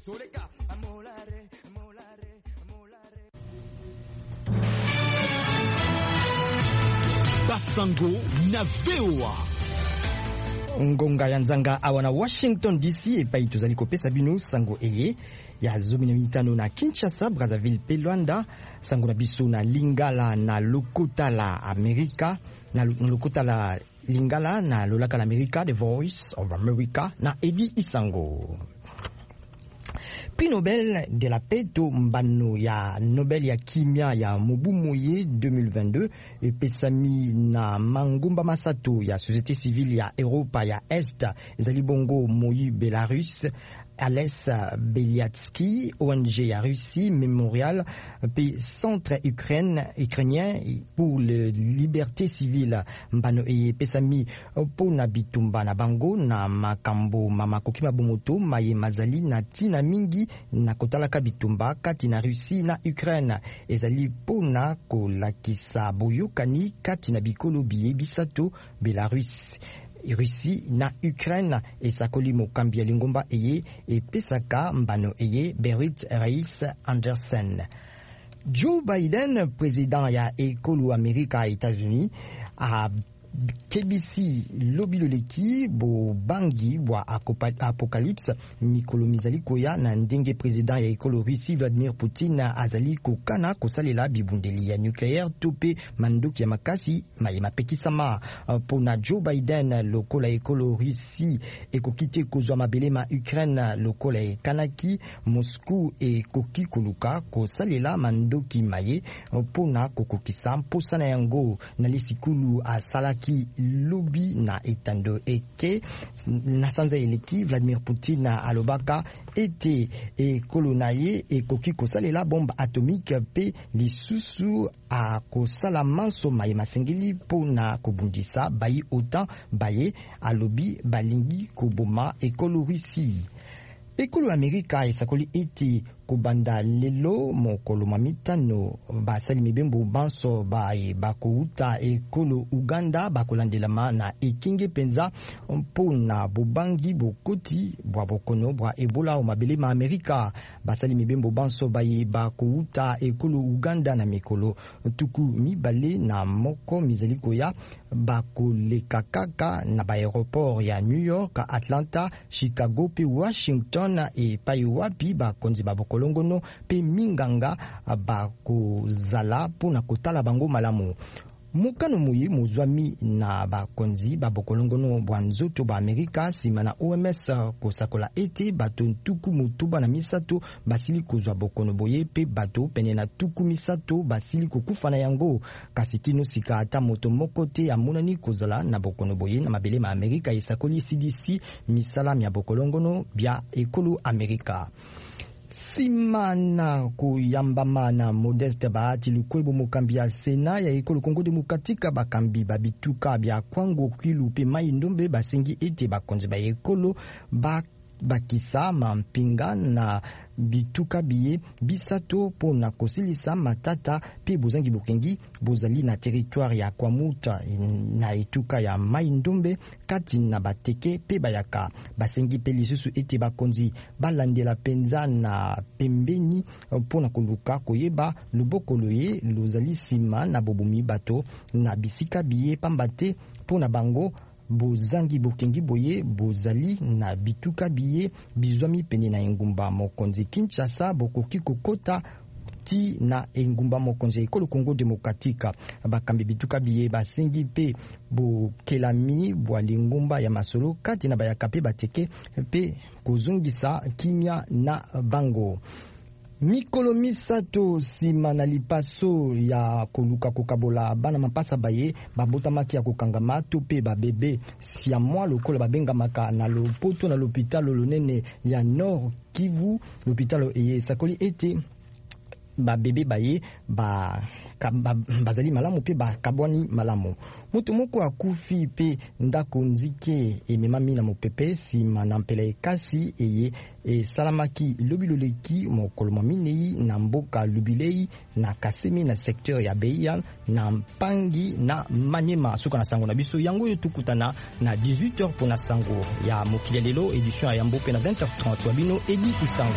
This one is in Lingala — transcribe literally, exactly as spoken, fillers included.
Basango na V O A ngonga ya nzanga awa na Washington D C epai tozali kopesa bino sango eye ya zomi na mitano na Kinshasa, Brazzaville pe Luanda, sango na biso na Lingala na lokota la Amerika, na lokota la Lingala na lolaka la Amerika, The Voice of America na Eddie Isango. Prix Nobel de la paix to mbano ya Nobel ya kimia ya Mobu Moye deux mille vingt-deux epesami na mangumba masato ya société civile ya Europa ya Est ezali bongo Moyi Belarus, Ales Beliatsky, O N G ya Russie, Mémorial, puis Centre Ukraine, Ukrainien pour la liberté civile, mbano e pesami po na bitumba na bango na makambo mama kokima bomoto maye mazali na tina mingi na kotalaka bitumba kati na Russie na Ukraine ezali po na kolakisa boyokani kati na bikolo biye bisato Belarus, Russie na Ukraine esakoli mokambi ya lingomba eye epesaka mbano eye Berit Reis Anderson. Joe Biden, président ya ekolo Amerika États-Unis, a K B C lobiloleki bo bangi bwa apocalypse mikolo mizali koya na ndenge président ya ekolo Russie Vladimir Poutine azali kokana kosalela bibundeli ya nucléaire tope mandoki ya makasi maye mapekisama pona Joe Biden lokola ekolo Russie ekokite kozwa mabele ma Ukraine lokola ekanaki Moscou ekoki koluka kosalela mandoki maye pona kokokisa mposa na yango na lisikulu asalaki lobi na etando eke na sanza eleki Vladimir Poutine alobaka ete ekolo na ye ekoki kosalela bombe atomique pe lisusu a kosala manso maye masengeli pona kobundisa bayi otan baye alobi balingi koboma ekolo Russie. Ekolo Amerika esakoli ete kubanda lelo mokolo mamitano basali mibembo banso bae bakouta ekolo Uganda bakolandelama na ekinge penza mpona bobangi bokoti bwa bokono bwa Ebola o mabele ma Amerika basali mibembo banso bae bakouta ekolo Uganda na mikolo tuku mibale na moko mizeliko ya bakoleka kaka na ba aéroport ya New York, Atlanta, Chicago pe Washington e pai wapi bakonzi baboko longono pe minganga bakozala pona kotala bango malamu. Mukano muyi muzwami na bakonzi babokolongono bwanzoto ba Amerika sima na O M S kosakola ete bato tuku mutuba na misato basili kozwa bokono boye pe bato pene na tuku misato basili kokufa na yango kasi kino sika ata moto moko te amonani kozala na bokono boye na mabele ma Amerika esakoli C D C misala ya bokolongono bya ekolo Amerika. Simana kuyambama na Modeste Bahati Lukwebo mokambi ya Sena ya ekolo Kongo Demokratika bakambi babituka bya kwango kwilu pe mai ndombe basengi ete bakonzi ba ekolo ba bakisa mampinga na bituka biye bisato pona kosilisa matata pe bozangi bokengi bozali na territoire ya Kwamuta na etuka ya mai ndombe kati na bateke pe bayaka basengi pe lisusu ete bakonzi balandela penza na pembeni pona koluka koyeba lubokolo ye lozali sima na bobumi bato na bisika biye pambate pona bango bozangi bokengi boye bozali na bituka biye bizwami pene na engumba mokonzi Kinshasa bokoki kokota ti na engumba mokonzi ekolo Kongo Demokratika bakambi bituka biye basengi pe bokelami bwa lingumba ya masolo kati na bayaka pe bateke pe kozongisa kimia na bango. Mikolo misato sima na lipaso ya koluka kokabola bana mapasa baye babotamaki ya kokangama to pe babebe sia mwa lokola babengamaka na lopoto na l'hôpital lonene ya Nord Kivu l'hôpital eye sakoli ete babebe baye ba bazali malamu pe bakabwani malamu mutu moko akufi pe ndako nzike ememami na mopepe sima na mpela ekasi eye e salamaki lobiloleki mokolo minei na mboka Lubilei na Kasemi na secteur ya Beya na Mpangi na Manyema. Suka na sango na biso yango yo tukutana na dix-huit heures pona sango ya mokili lelo edition ya Yambo pe na vingt heures trente wabino Edi Isango.